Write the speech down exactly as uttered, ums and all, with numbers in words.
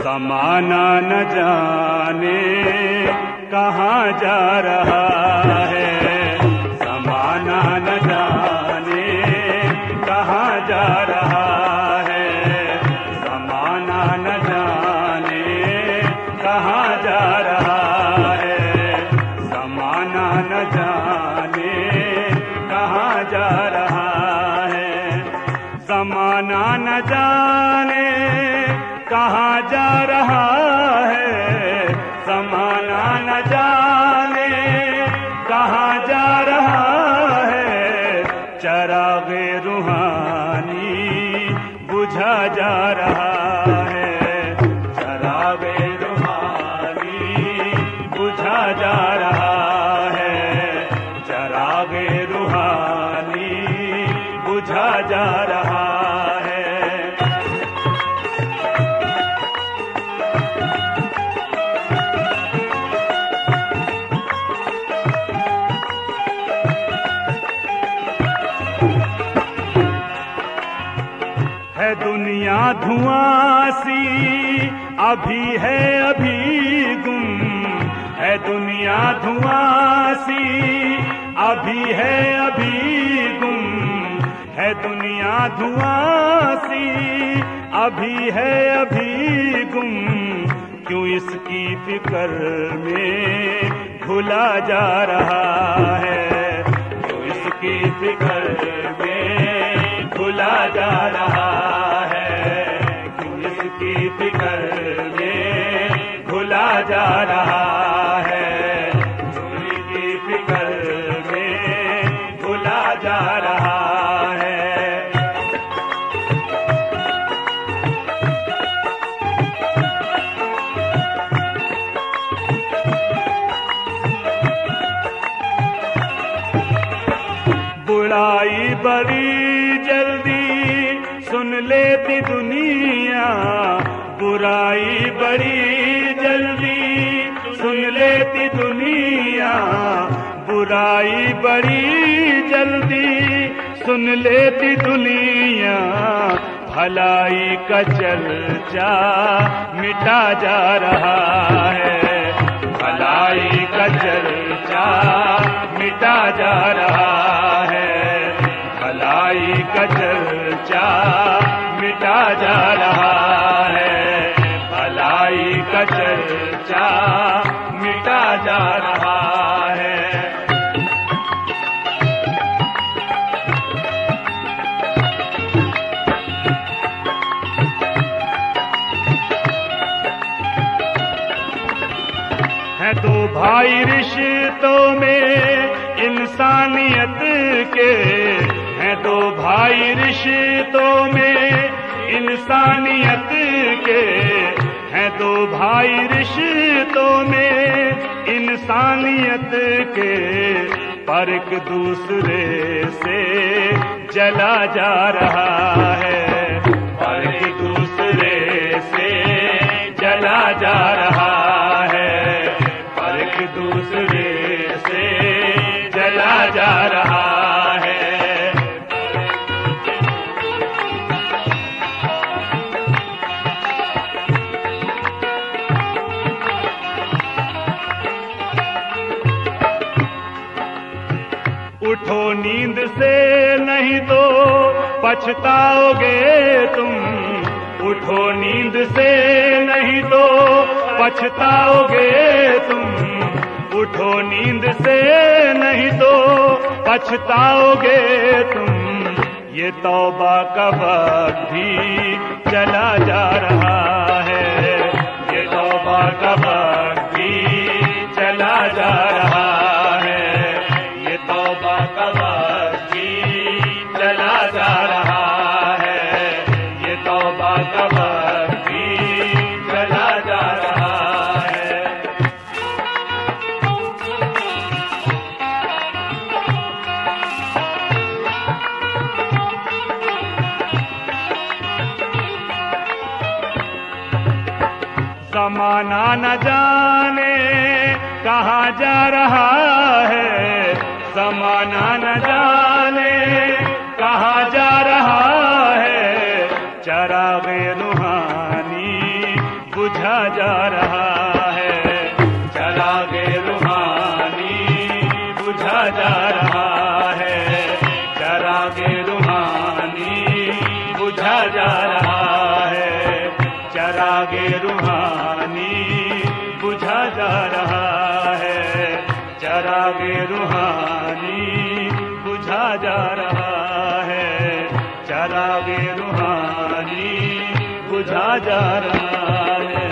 समाना न जाने कहाँ जा रहा है, समाना न जाने कहाँ जा रहा है, समाना न जाने कहाँ जा रहा है, समाना न जाने कहाँ जा रहा है, समाना न जाने कहाँ जा रहा है, समाना न जाने कहाँ जा रहा है, चरागे रूहानी बुझा जा रहा है, चरागे रूहानी बुझा जा रहा है, चरागे रूहानी बुझा जा रहा है। है दुनिया धुआं सी अभी है अभी गुम, है दुनिया धुआं सी अभी है अभी गुम, है दुनिया धुआं सी अभी है अभी गुम, क्यों इसकी फिक्र में भुला जा रहा है, क्यों इसकी फिक्र में भुला जा रहा है, क्यों इसकी फिक्र में भुला जा रहा है, चोरी की फिक्र में भुला जा रहा है। बुराई बड़ी जल्दी सुन लेती दुनिया, बुराई बड़ी जल्दी सुन लेती दुनिया, बुराई बड़ी जल्दी सुन लेती दुनिया, भलाई का चर्चा मिटा जा रहा है, भलाई का चर्चा मिटा जा रहा है, भलाई का चर्चा मिटा जा रहा है, भलाई का चर्चा मिटा जा रहा है। है दो भाई रिश्तों में इंसानियत के, हैं दो भाई रिश्तों में इंसानियत के, हैं दो भाई रिश्तों में इंसानियत के, पर एक दूसरे से जला जा रहा है, पर एक दूसरे से जला जा रहा है, पर एक दूसरे से जला जा रहा है। उठो नींद से नहीं तो पछताओगे तुम, उठो नींद से नहीं तो पछताओगे तुम, उठो नींद से नहीं तो पछताओगे तुम, ये तौबा का वक्त भी चला जा रहा है, ये तौबा का वक्त भी चला जा रहा है, ये तौबा का वक्त भी चला जा रहा है, ये तौबा का वक्त भी चला जा रहा है। ज़माना न जाने कहाँ जा रहा है, ज़माना न जाने कहाँ जा रहा है, चरागे रूहानी बुझा जा रहा है। चरागे रूहानी बुझा जा रहा है, चरागे रूहानी बुझा जा रहा है, चरागे रूहानी बुझा जा रहा है, चरागे रूहानी बुझा जा रहा है, चरागे रूहानी बुझा जा रहा है।